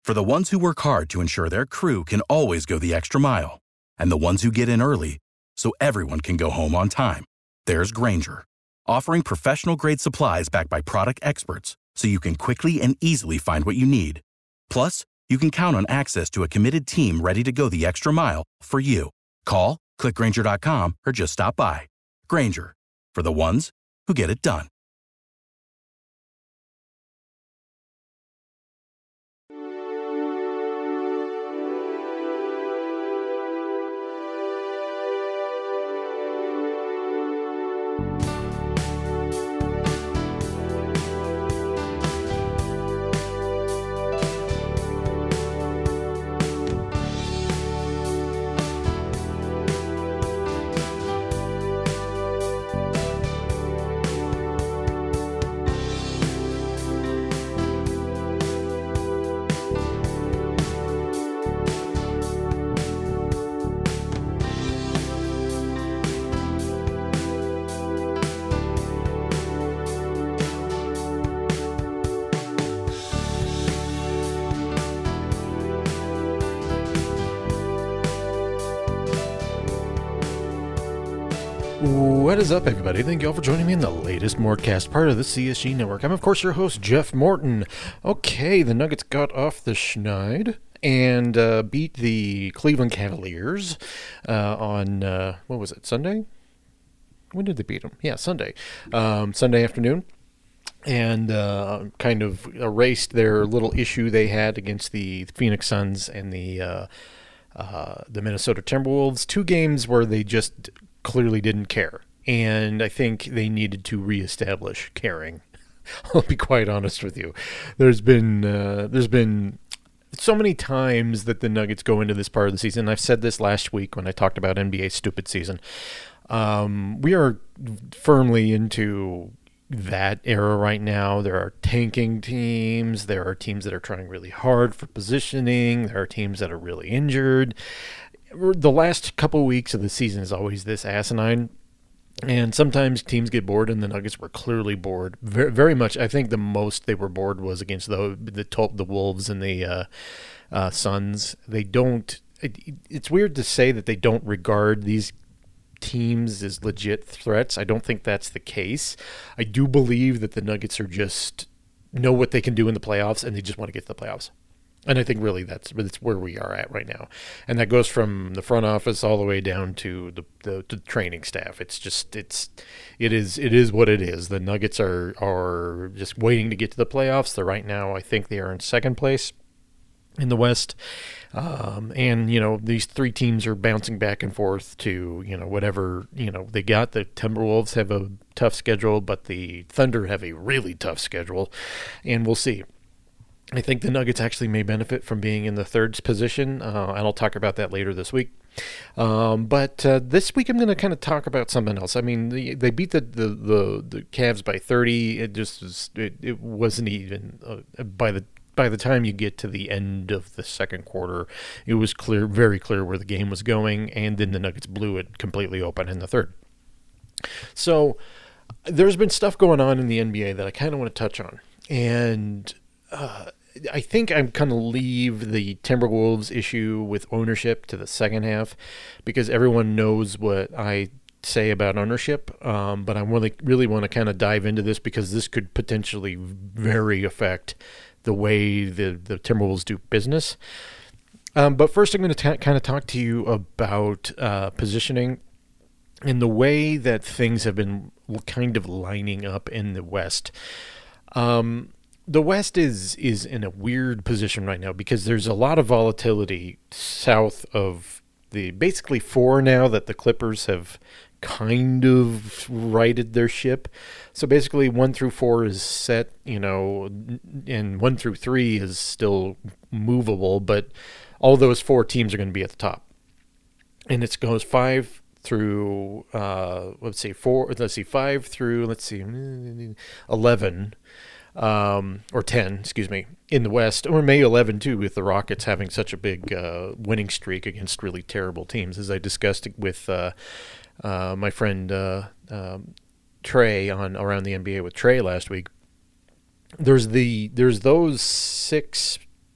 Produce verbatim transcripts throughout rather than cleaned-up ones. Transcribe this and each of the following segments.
For the ones who work hard to ensure their crew can always go the extra mile, and the ones who get in early so everyone can go home on time, there's Grainger, offering professional-grade supplies backed by product experts so you can quickly and easily find what you need. Plus, you can count on access to a committed team ready to go the extra mile for you. Call, click Grainger dot com, or just stop by. Grainger, for the ones who get it done. What is up, everybody? Thank you all for joining me in the latest Mortcast, part of the C S G Network. I'm, of course, your host, Jeff Morton. Okay, the Nuggets got off the schneid and uh, beat the Cleveland Cavaliers uh, on, uh, what was it, Sunday? When did they beat them? Yeah, Sunday. Um, Sunday afternoon. And uh, kind of erased their little issue they had against the Phoenix Suns and the uh, uh, the Minnesota Timberwolves. Two games where they just clearly didn't care. And I think they needed to reestablish caring. I'll be quite honest with you. There's been uh, there's been so many times that the Nuggets go into this part of the season. I've said this last week when I talked about N B A stupid season. Um, we are firmly into that era right now. There are tanking teams. There are teams that are trying really hard for positioning. There are teams that are really injured. The last couple of weeks of the season is always this asinine. And sometimes teams get bored, and the Nuggets were clearly bored. Very, very much. I think the most they were bored was against the the, the Wolves and the uh, uh, Suns. They don't. It, it's weird to say that they don't regard these teams as legit threats. I don't think that's the case. I do believe that the Nuggets are just know what they can do in the playoffs, and they just want to get to the playoffs. And I think really that's that's where we are at right now. And that goes from the front office all the way down to the, the, to the training staff. It's just it's it is it is what it is. The Nuggets are are just waiting to get to the playoffs. They're right now, I think they are in second place in the West. Um, and, you know, these three teams are bouncing back and forth to, you know, whatever, you know, they got. The Timberwolves have a tough schedule, but the Thunder have a really tough schedule. And we'll see. I think the Nuggets actually may benefit from being in the third position, uh, and I'll talk about that later this week. Um, but uh, this week I'm going to kind of talk about something else. I mean, the, they beat the, the, the, the Cavs by thirty. It just was, it, it wasn't even uh, by the by the time you get to the end of the second quarter, it was clear, very clear where the game was going, and then the Nuggets blew it completely open in the third. So there's been stuff going on in the N B A that I kind of want to touch on, and Uh, I think I'm going to leave the Timberwolves issue with ownership to the second half because everyone knows what I say about ownership, um, but I really, really want to kind of dive into this because this could potentially very affect the way the, the Timberwolves do business. Um, but first I'm going to kind of talk to you about uh, positioning and the way that things have been kind of lining up in the West. Um The West is is in a weird position right now because there's a lot of volatility south of the basically four now that the Clippers have kind of righted their ship. So basically one through four is set, you know, and one through three is still movable, but all those four teams are going to be at the top. And it goes five through, uh, let's see, four, let's see, five through, let's see, eleven. Um, or ten, excuse me, in the West, or May eleven too, with the Rockets having such a big uh, winning streak against really terrible teams, as I discussed with uh, uh, my friend uh, um, Trey on Around the N B A with Trey last week. There's the there's those six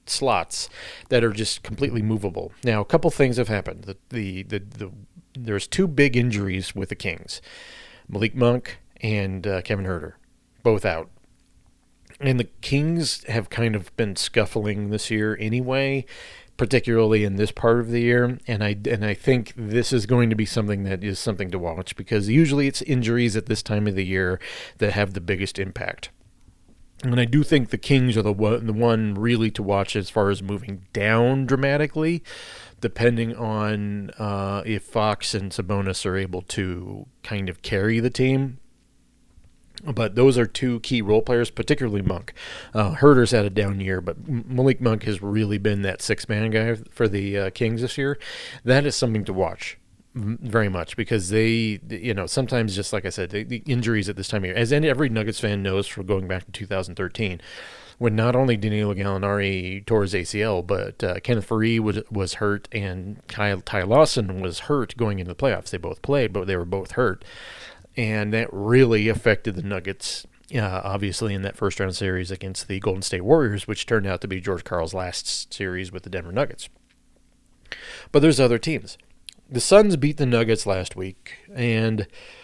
slots that are just completely movable. Now, a couple things have happened. The the the, the there's two big injuries with the Kings, Malik Monk and uh, Kevin Huerter, both out. And the Kings have kind of been scuffling this year anyway, particularly in this part of the year, and I and I think this is going to be something that is something to watch, because usually it's injuries at this time of the year that have the biggest impact. And I do think the Kings are the one, the one really to watch as far as moving down dramatically, depending on uh, if Fox and Sabonis are able to kind of carry the team. But those are two key role players, particularly Monk. Uh, Herter's had a down year, but Malik Monk has really been that six-man guy for the uh, Kings this year. That is something to watch very much, because they, you know, sometimes, just like I said, the, the injuries at this time of year, as any, every Nuggets fan knows from going back to two thousand thirteen, when not only Danilo Gallinari tore his A C L, but uh, Kenneth Faried was, was hurt, and Kyle, Ty Lawson was hurt going into the playoffs. They both played, but they were both hurt. And that really affected the Nuggets, uh, obviously, in that first-round series against the Golden State Warriors, which turned out to be George Karl's last series with the Denver Nuggets. But there's other teams. The Suns beat the Nuggets last week, and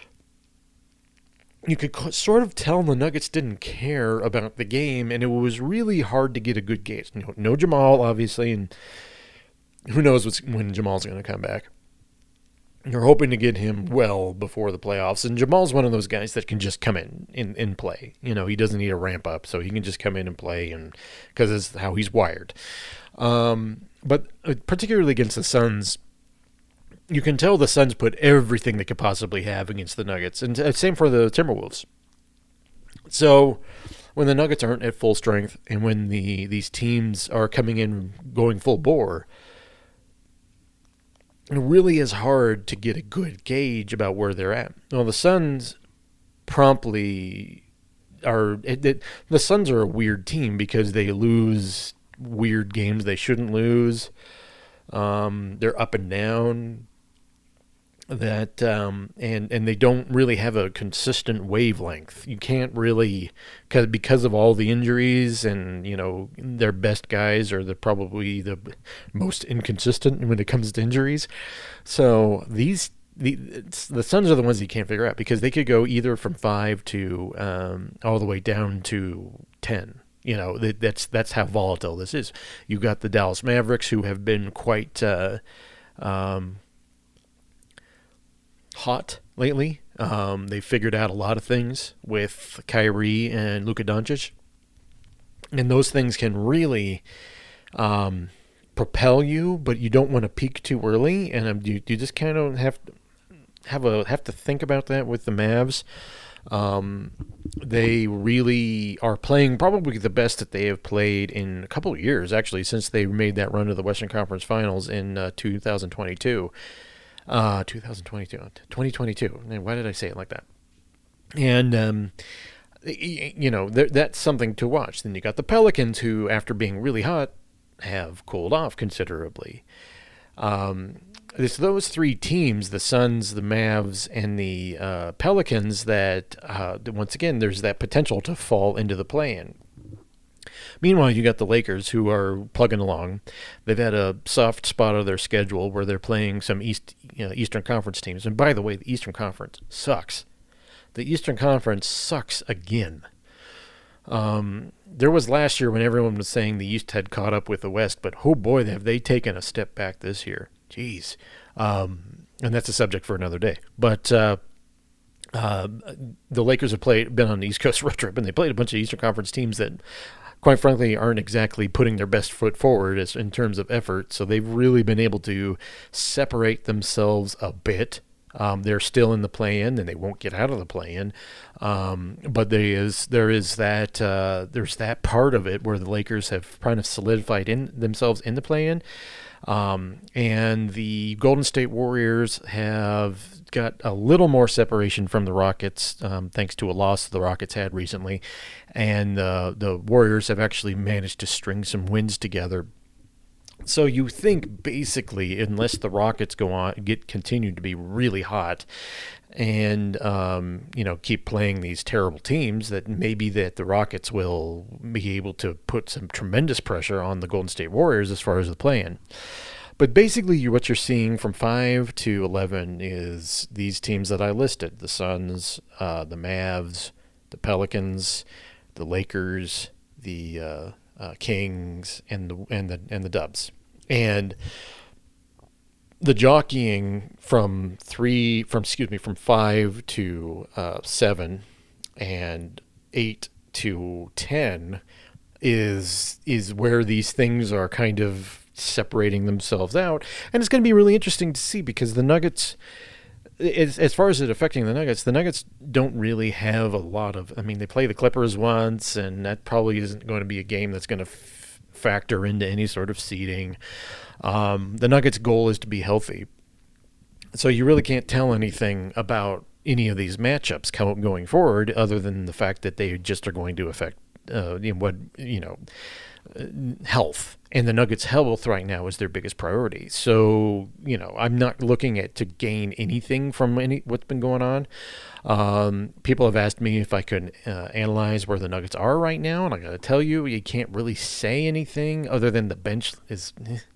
you could sort of tell the Nuggets didn't care about the game, and it was really hard to get a good gauge. No, no Jamal, obviously, and who knows what's, when Jamal's going to come back. You're hoping to get him well before the playoffs, and Jamal's one of those guys that can just come in and, and play. You know, he doesn't need a ramp up, so he can just come in and play, and because it's how he's wired. Um, but particularly against the Suns, you can tell the Suns put everything they could possibly have against the Nuggets, and same for the Timberwolves. So when the Nuggets aren't at full strength, and when the these teams are coming in going full bore, it really is hard to get a good gauge about where they're at. Well, the Suns promptly are it, it, the Suns are a weird team because they lose weird games they shouldn't lose. Um, they're up and down. That um, and and they don't really have a consistent wavelength. You can't really, cause, because of all the injuries, and you know their best guys are the probably the most inconsistent when it comes to injuries. So these the the Suns are the ones you can't figure out, because they could go either from five to um, all the way down to ten. You know that, that's that's how volatile this is. You've got the Dallas Mavericks, who have been quite. Uh, um, hot lately. Um, they figured out a lot of things with Kyrie and Luka Doncic, and those things can really um, propel you, but you don't want to peak too early, and um, you, you just kind of have to have a have to think about that with the Mavs. Um, they really are playing probably the best that they have played in a couple of years, actually, since they made that run to the Western Conference Finals in uh, two thousand twenty-two. Uh, twenty twenty-two, twenty twenty-two. Why did I say it like that? And, um, you know, that's something to watch. Then you got the Pelicans, who, after being really hot, have cooled off considerably. Um, it's those three teams, the Suns, the Mavs, and the uh, Pelicans, that, uh, once again, there's that potential to fall into the play-in. Meanwhile, you got the Lakers, who are plugging along. They've had a soft spot of their schedule where they're playing some East, you know, Eastern Conference teams. And by the way, the Eastern Conference sucks. The Eastern Conference sucks again. Um, there was last year when everyone was saying the East had caught up with the West, but oh boy, have they taken a step back this year. Jeez. Um, and that's a subject for another day. But uh, uh, the Lakers have played, been on the East Coast road trip, and they played a bunch of Eastern Conference teams that, quite frankly, aren't exactly putting their best foot forward as, in terms of effort. So they've really been able to separate themselves a bit. Um, they're still in the play-in, and they won't get out of the play-in. Um, but there is there is that uh, there's that part of it where the Lakers have kind of solidified in themselves in the play-in. Um, and the Golden State Warriors have got a little more separation from the Rockets, um, thanks to a loss the Rockets had recently. And uh, the Warriors have actually managed to string some wins together So you think basically, unless the Rockets go on, get continue to be really hot, and um, you know keep playing these terrible teams, that maybe that the Rockets will be able to put some tremendous pressure on the Golden State Warriors as far as the play-in. But basically, what you're seeing from five to eleven is these teams that I listed: the Suns, uh, the Mavs, the Pelicans, the Lakers, the uh, uh, Kings, and the and the and the Dubs. And the jockeying from three, from excuse me, from five to uh, seven, and eight to ten, is is where these things are kind of separating themselves out, and it's going to be really interesting to see because the Nuggets, as, as far as it affecting the Nuggets, the Nuggets don't really have a lot of. I mean, they play the Clippers once, and that probably isn't going to be a game that's going to F- factor into any sort of seeding. Um, the Nuggets' goal is to be healthy. So you really can't tell anything about any of these matchups going forward other than the fact that they just are going to affect uh, you know, what, you know, health. And the Nuggets' health right now is their biggest priority. So, you know, I'm not looking at to gain anything from any what's been going on. Um, people have asked me if I could uh, analyze where the Nuggets are right now, and I got to tell you, you can't really say anything other than the bench is,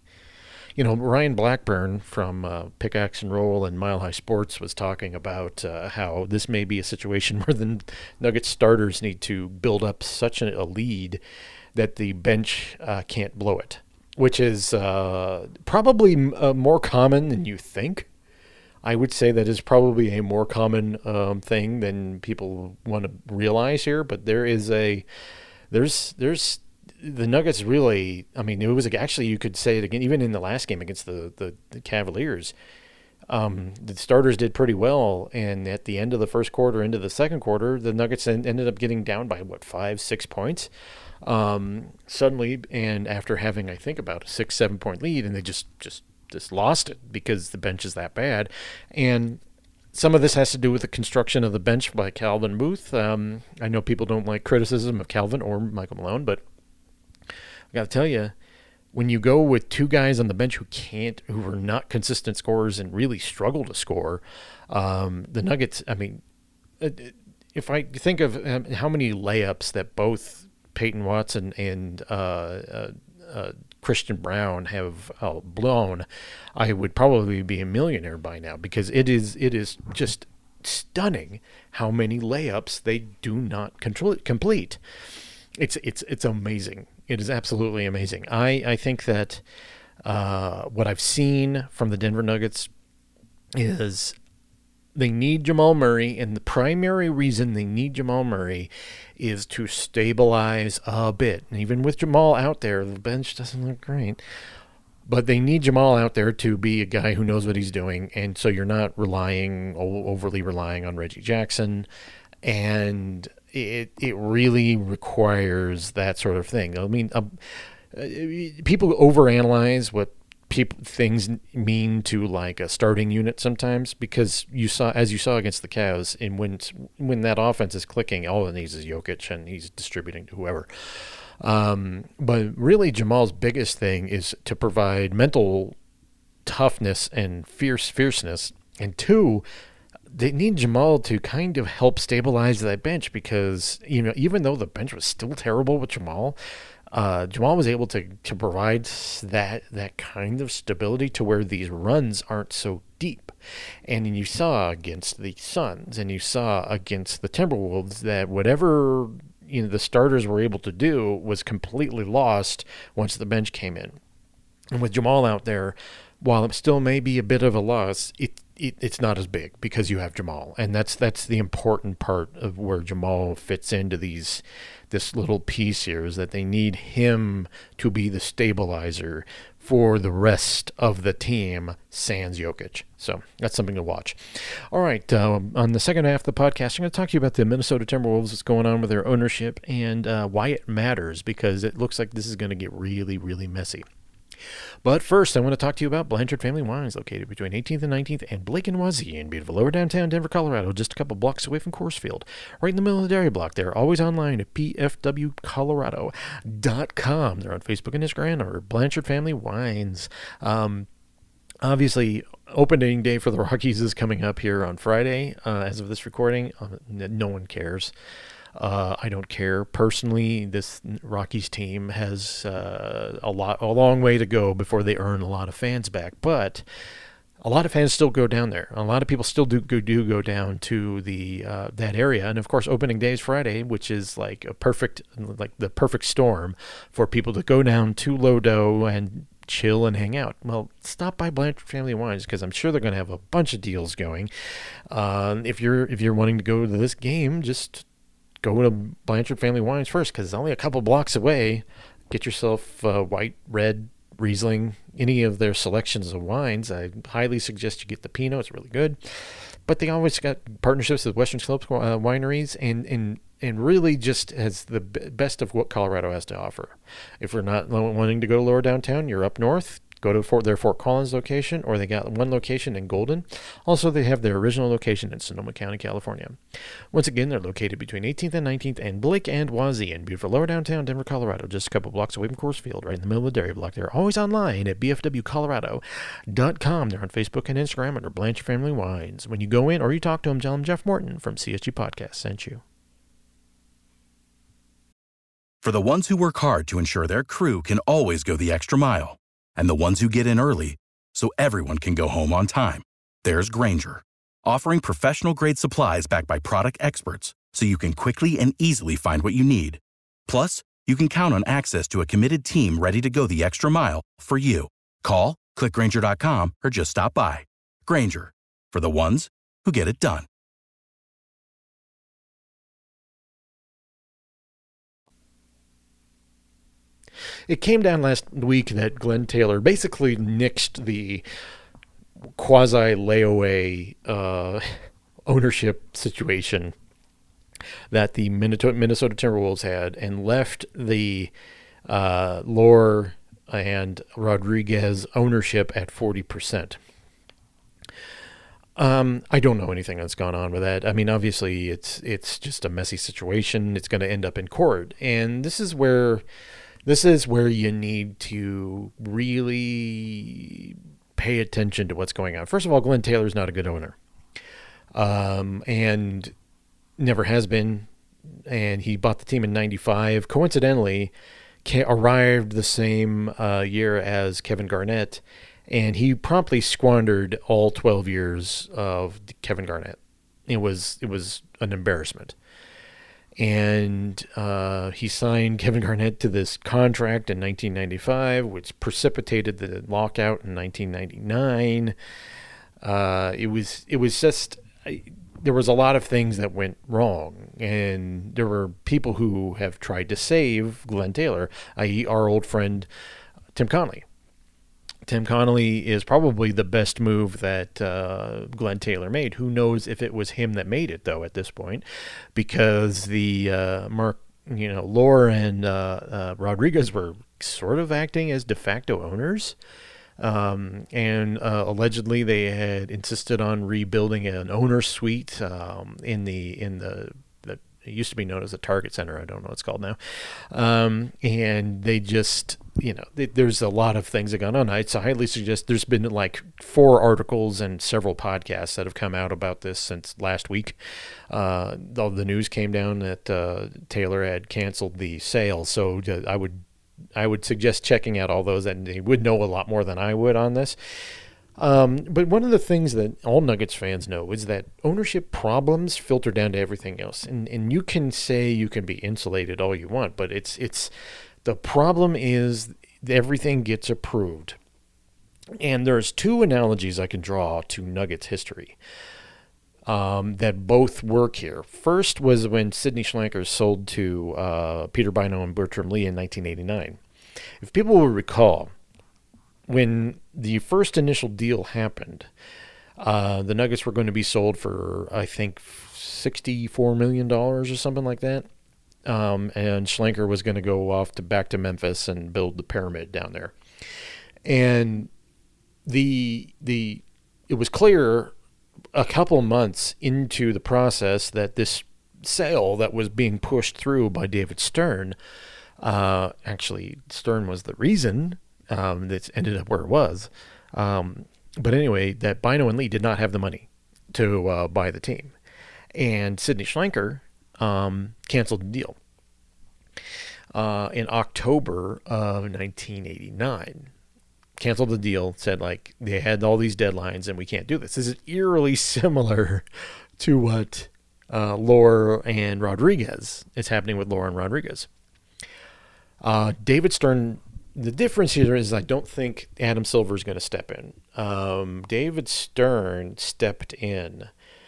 you know, Ryan Blackburn from uh, Pickaxe and Roll and Mile High Sports was talking about uh, how this may be a situation where the Nuggets starters need to build up such a lead that the bench uh, can't blow it, which is uh, probably uh, more common than you think. I would say that is probably a more common um, thing than people want to realize here. But there is a, there's, there's the Nuggets really, I mean, it was actually, you could say it again, even in the last game against the, the, the Cavaliers, um, the starters did pretty well. And at the end of the first quarter, into the second quarter, the Nuggets en- ended up getting down by what, five, six points. Um, suddenly, and after having, I think, about a six, seven point lead, and they just, just, just lost it because the bench is that bad. And some of this has to do with the construction of the bench by Calvin Booth. Um, I know people don't like criticism of Calvin or Michael Malone, but I got to tell you, when you go with two guys on the bench who can't, who are not consistent scorers and really struggle to score, um, the Nuggets, I mean, if I think of how many layups that both Peyton Watson and uh, uh, uh, Christian Brown have uh, blown, I would probably be a millionaire by now, because it is it is just stunning how many layups they do not control, complete. It's it's it's amazing. It is absolutely amazing. I, I think that uh, what I've seen from the Denver Nuggets is they need Jamal Murray, and the primary reason they need Jamal Murray is to stabilize a bit. And even with Jamal out there, the bench doesn't look great. But they need Jamal out there to be a guy who knows what he's doing, and so you're not relying, overly relying on Reggie Jackson. And it it really requires that sort of thing. I mean, um, people overanalyze what people things mean to like a starting unit sometimes, because you saw, as you saw against the Cavs, and when when that offense is clicking, all it needs is Jokic, and he's distributing to whoever. Um, but really, Jamal's biggest thing is to provide mental toughness and fierce fierceness, and two, they need Jamal to kind of help stabilize that bench, because, you know, even though the bench was still terrible with Jamal, uh, Jamal was able to, to provide that that kind of stability to where these runs aren't so deep. And you saw against the Suns, and you saw against the Timberwolves, that whatever, you know, the starters were able to do was completely lost once the bench came in. And with Jamal out there, while it still may be a bit of a loss, it, it it's not as big because you have Jamal, and that's that's the important part of where Jamal fits into these this little piece here, is that they need him to be the stabilizer for the rest of the team, sans Jokic. So that's something to watch. All right, um, on the second half of the podcast, I'm going to talk to you about the Minnesota Timberwolves, what's going on with their ownership, and uh, why it matters, because it looks like this is going to get really, really messy. But first, I want to talk to you about Blanchard Family Wines, located between eighteenth and nineteenth and Blake and Wazee in beautiful lower downtown Denver, Colorado, just a couple blocks away from Coors Field, right in the middle of the dairy block. They're always online at p f w colorado dot com. They're on Facebook and Instagram, or Blanchard Family Wines. Um, obviously, opening day for the Rockies is coming up here on Friday. Uh, as of this recording, uh, no one cares. Uh, I don't care personally. This Rockies team has uh, a lot, a long way to go before they earn a lot of fans back. But a lot of fans still go down there. A lot of people still do go, do go down to the uh, that area. And of course, opening day is Friday, which is like a perfect, like the perfect storm for people to go down to Lodo and chill and hang out. Well, stop by Blanchard Family Wines, because I'm sure they're going to have a bunch of deals going. Uh, if you're if you're wanting to go to this game, just go to Blanchard Family Wines first, because it's only a couple blocks away. Get yourself uh, white, red, Riesling, any of their selections of wines. I highly suggest you get the Pinot. It's really good. But they always got partnerships with Western Slopes uh, wineries, and, and, and really just has the b- best of what Colorado has to offer. If you're not wanting to go to lower downtown, you're up north. Go to Fort, their Fort Collins location, or they got one location in Golden. Also, they have their original location in Sonoma County, California. Once again, they're located between eighteenth and nineteenth and Blake and Wazee in beautiful lower downtown Denver, Colorado, just a couple blocks away from Coors Field, right in the middle of the dairy block. They're always online at b f w colorado dot com. They're on Facebook and Instagram under Blanchard Family Wines. When you go in or you talk to them, tell them Jeff Morton from C S G Podcast sent you. For the ones who work hard to ensure their crew can always go the extra mile, and the ones who get in early so everyone can go home on time, there's Grainger, offering professional-grade supplies backed by product experts so you can quickly and easily find what you need. Plus, you can count on access to a committed team ready to go the extra mile for you. Call, click Grainger dot com, or just stop by. Grainger, for the ones who get it done. It came down last week that Glenn Taylor basically nixed the quasi-layaway uh, ownership situation that the Minnesota, Minnesota Timberwolves had, and left the uh, Lohr and Rodriguez ownership at forty percent. Um, I don't know anything that's gone on with that. I mean, obviously, it's it's just a messy situation. It's going to end up in court, and this is where this is where you need to really pay attention to what's going on. First of all, Glenn Taylor's not a good owner, um, and never has been. And he bought the team in ninety-five. Coincidentally, arrived the same uh, year as Kevin Garnett. And he promptly squandered all twelve years of Kevin Garnett. It was it was an embarrassment. And uh, he signed Kevin Garnett to this contract in nineteen ninety-five, which precipitated the lockout in nineteen ninety-nine. Uh, it was it was just I, there was a lot of things that went wrong, and there were people who have tried to save Glenn Taylor, that is, our old friend Tim Connolly. Tim Connolly is probably the best move that uh, Glenn Taylor made. Who knows if it was him that made it, though, at this point, because the uh, Mark, you know, Lohr and uh, uh, Rodriguez were sort of acting as de facto owners, um, and uh, allegedly they had insisted on rebuilding an owner suite um, in the in the. It used to be known as the Target Center. I don't know what it's called now. Um, and they just, you know, they, there's a lot of things that gone on. I so highly suggest there's been like four articles and several podcasts that have come out about this since last week. Uh, all the news came down that uh, Taylor had canceled the sale. So uh, I would, I would suggest checking out all those, and they would know a lot more than I would on this. Um, but one of the things that all Nuggets fans know is that ownership problems filter down to everything else. And and you can say you can be insulated all you want, but it's it's the problem is everything gets approved. And there's two analogies I can draw to Nuggets history um, that both work here. First was when Sidney Schlenker sold to uh, Peter Bino and Bertram Lee in nineteen eighty-nine. If people will recall, when the first initial deal happened, uh, the Nuggets were going to be sold for, I think, sixty-four million dollars or something like that. Um, and Schlenker was going to go off to back to Memphis and build the pyramid down there. And the the it was clear a couple months into the process that this sale that was being pushed through by David Stern, uh, actually Stern was the reason um, that ended up where it was. Um, but anyway, that Bynoe and Lee did not have the money to uh, buy the team, and Sidney Schlenker um, canceled the deal uh, in October of nineteen eighty-nine. Canceled the deal, said like they had all these deadlines and we can't do this. This is eerily similar to what uh, Lohr and Rodriguez is happening with Lohr and Rodriguez. Uh, David Stern, the difference here is I don't think Adam Silver is going to step in. Um, David Stern stepped in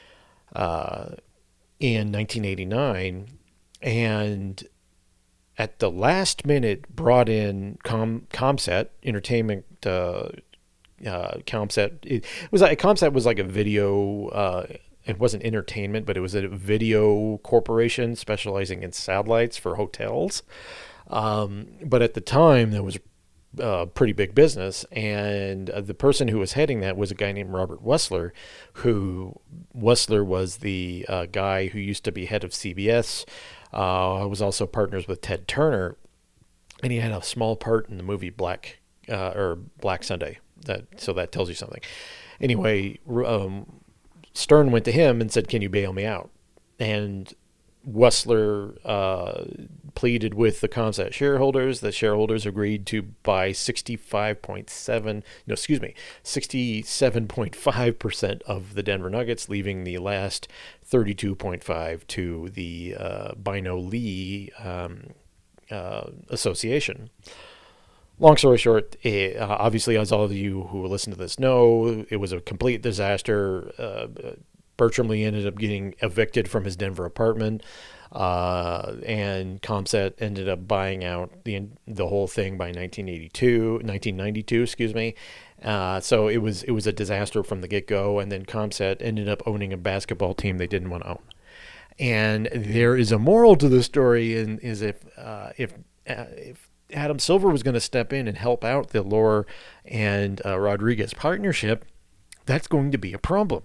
uh, in nineteen eighty-nine and at the last minute brought in Com, ComSat Entertainment. Uh, uh, ComSat. It, it was like ComSat was like a video. Uh, it wasn't entertainment, but it was a video corporation specializing in satellites for hotels. Um, but at the time, that was a pretty big business, and uh, the person who was heading that was a guy named Robert Wessler, who Wessler was the uh, guy who used to be head of C B S. Uh, was also partners with Ted Turner, and he had a small part in the movie Black uh, or Black Sunday. That so that tells you something. Anyway, um, Stern went to him and said, "Can you bail me out?" And Wessler uh, pleaded with the ComSat shareholders. The shareholders agreed to buy sixty-five point seven, no, excuse me, sixty-seven point five percent of the Denver Nuggets, leaving the last thirty-two point five to the uh, Bynoe Lee um, uh, Association. Long story short, it, uh, obviously, as all of you who listen to this know, it was a complete disaster. Uh, Bertram Lee ended up getting evicted from his Denver apartment, uh, and ComSat ended up buying out the the whole thing by nineteen eighty-two, nineteen ninety-two, excuse me. Uh, so it was it was a disaster from the get-go, and then ComSat ended up owning a basketball team they didn't want to own. And there is a moral to the story, and is if uh, if uh, if Adam Silver was going to step in and help out the Lohr and uh, Rodriguez partnership, that's going to be a problem.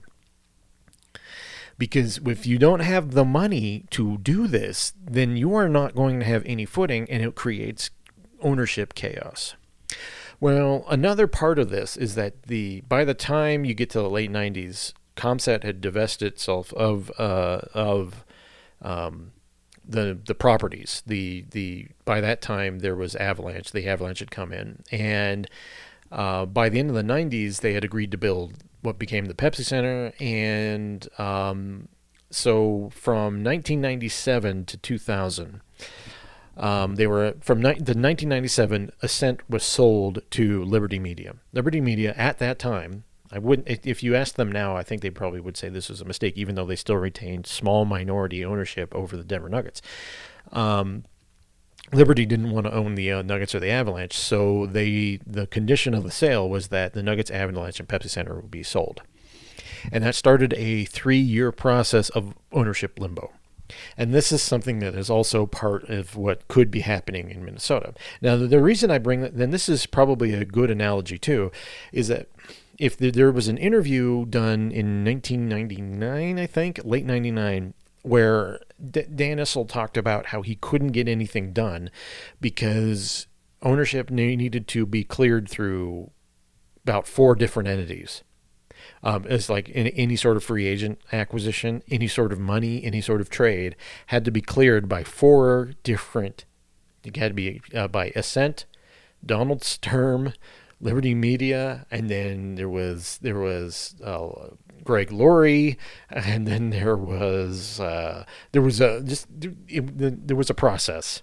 Because if you don't have the money to do this, then you are not going to have any footing, and it creates ownership chaos. Well, another part of this is that the by the time you get to the late nineties, ComSat had divested itself of uh, of um, the the properties. The the by that time there was Avalanche. The Avalanche had come in, and uh, by the end of the nineties, they had agreed to build what became the Pepsi Center, and um, so from nineteen ninety-seven to two thousand, um, they were from ni- the nineteen ninety-seven Ascent was sold to Liberty Media. Liberty Media at that time, I wouldn't if you asked them now, I think they probably would say this was a mistake, even though they still retained small minority ownership over the Denver Nuggets. Um, Liberty didn't want to own the uh, Nuggets or the Avalanche, so they the condition of the sale was that the Nuggets, Avalanche, and Pepsi Center would be sold. And that started a three-year process of ownership limbo. And this is something that is also part of what could be happening in Minnesota. Now, the, the reason I bring that, then this is probably a good analogy too, is that if the, there was an interview done in nineteen ninety-nine, I think, late ninety-nine, where D- Dan Issel talked about how he couldn't get anything done because ownership needed to be cleared through about four different entities. Um, it's like in, any sort of free agent acquisition, any sort of money, any sort of trade had to be cleared by four different, it had to be uh, by Ascent, Donald Sturm, Liberty Media, and then there was there was uh, Greg Laurie, and then there was uh, there was a just it, there was a process,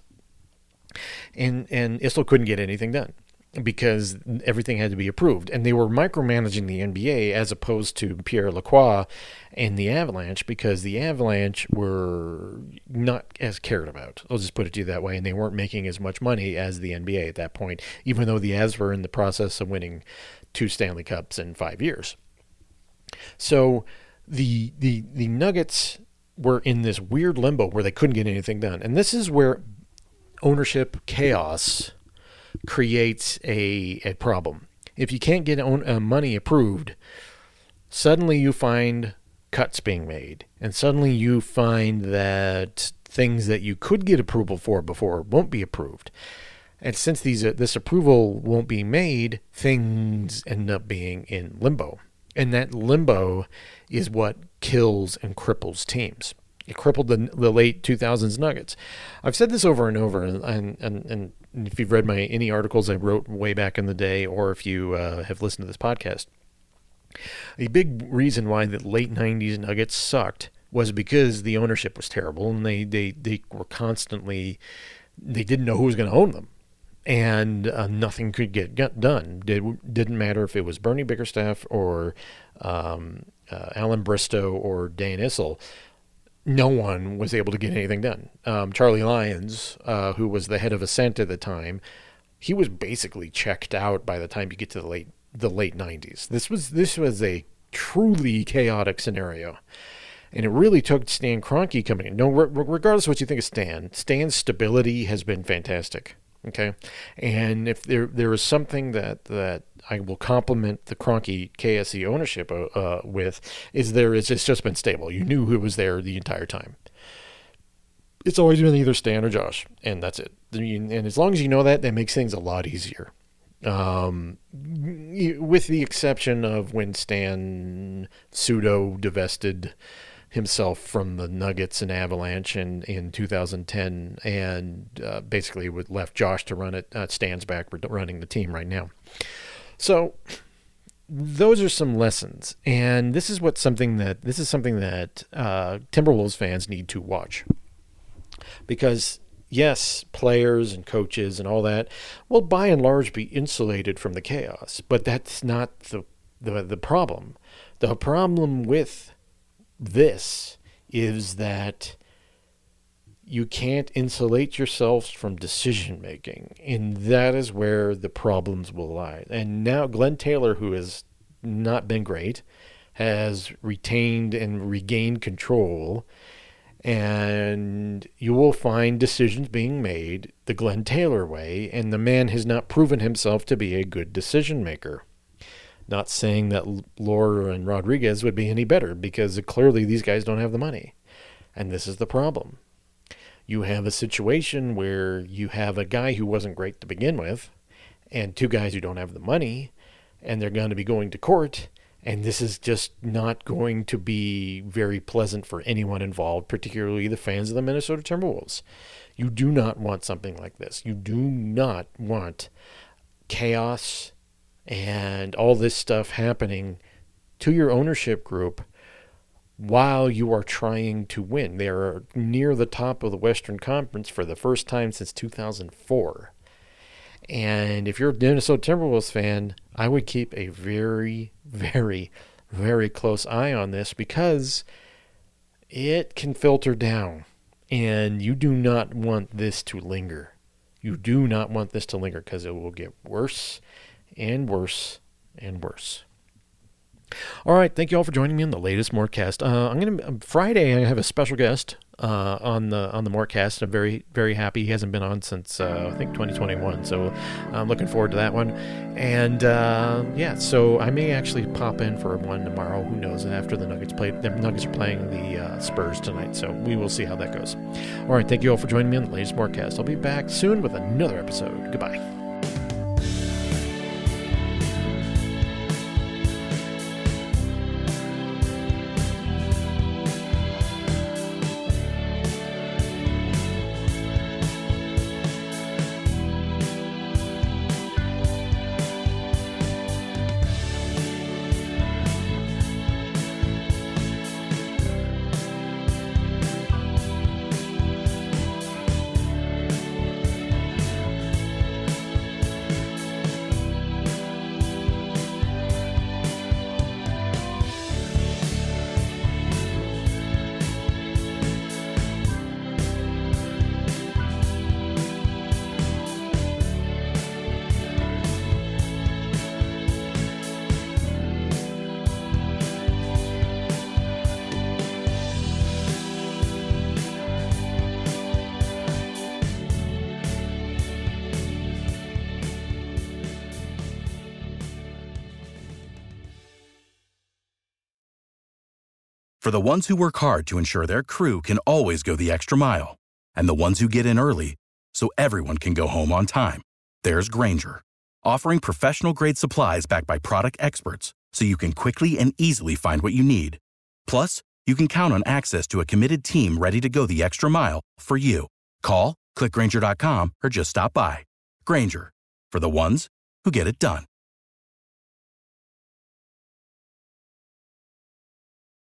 and and Issel couldn't get anything done because everything had to be approved, and they were micromanaging the N B A as opposed to Pierre Lacroix and the Avalanche, because the Avalanche were not as cared about. I'll just put it to you that way, and they weren't making as much money as the N B A at that point, even though the Avs were in the process of winning two Stanley Cups in five years. So the the the Nuggets were in this weird limbo where they couldn't get anything done, and this is where ownership chaos creates a, a problem. if you can't get own, uh, money approved, suddenly you find cuts being made, and suddenly you find that things that you could get approval for before won't be approved. And since these uh, this approval won't be made, things end up being in limbo. And that limbo is what kills and cripples teams. It crippled the, the late two thousands Nuggets. I've said this over and over, and, and, and, and if you've read my any articles I wrote way back in the day, or if you uh, have listened to this podcast, a big reason why the late nineties Nuggets sucked was because the ownership was terrible, and they, they, they were constantly, they didn't know who was going to own them. And uh, nothing could get, get done. It didn't matter if it was Bernie Bickerstaff or um, uh, Alan Bristow or Dan Issel. No one was able to get anything done. Um, Charlie Lyons, uh, who was the head of Ascent at the time, he was basically checked out by the time you get to the late the late nineties. This was this was a truly chaotic scenario. And it really took Stan Kroenke coming in. No, re- regardless of what you think of Stan, Stan's stability has been fantastic. Okay, and if there there is something that, that I will compliment the Kroenke K S E ownership uh, with, is there is it's just been stable. You knew who was there the entire time. It's always been either Stan or Josh, and that's it. And as long as you know that, that makes things a lot easier. Um, with the exception of when Stan pseudo divested himself from the Nuggets and Avalanche in, in two thousand ten, and uh, basically would left Josh to run it. Uh, Stan's back running the team right now. So those are some lessons, and this is what something that this is something that uh, Timberwolves fans need to watch, because yes, players and coaches and all that will by and large be insulated from the chaos, but that's not the the, the problem. The problem with this is that you can't insulate yourselves from decision making, and that is where the problems will lie. And now Glenn Taylor, who has not been great, has retained and regained control, and you will find decisions being made the Glenn Taylor way, and the man has not proven himself to be a good decision maker. Not saying that Laura and Rodriguez would be any better, because clearly these guys don't have the money. And this is the problem. You have a situation where you have a guy who wasn't great to begin with, and two guys who don't have the money, and they're going to be going to court, and this is just not going to be very pleasant for anyone involved, particularly the fans of the Minnesota Timberwolves. You do not want something like this. You do not want chaos and all this stuff happening to your ownership group while you are trying to win. They are near the top of the Western Conference for the first time since two thousand four. And if you're a Minnesota Timberwolves fan, I would keep a very, very, very close eye on this, because it can filter down, and you do not want this to linger. You do not want this to linger, because it will get worse and worse and worse. All right, thank you all for joining me on the latest Mortcast. Uh, I'm gonna Friday. I have a special guest uh, on the on the Mortcast. I'm very very happy. He hasn't been on since uh, I think twenty twenty-one, so I'm looking forward to that one. And uh, yeah, so I may actually pop in for one tomorrow. Who knows? After the Nuggets play, the Nuggets are playing the uh, Spurs tonight, so we will see how that goes. All right, thank you all for joining me on the latest Mortcast. I'll be back soon with another episode. Goodbye. For the ones who work hard to ensure their crew can always go the extra mile, and the ones who get in early so everyone can go home on time, there's Grainger, offering professional-grade supplies backed by product experts so you can quickly and easily find what you need. Plus, you can count on access to a committed team ready to go the extra mile for you. Call, click Grainger dot com, or just stop by. Grainger, for the ones who get it done.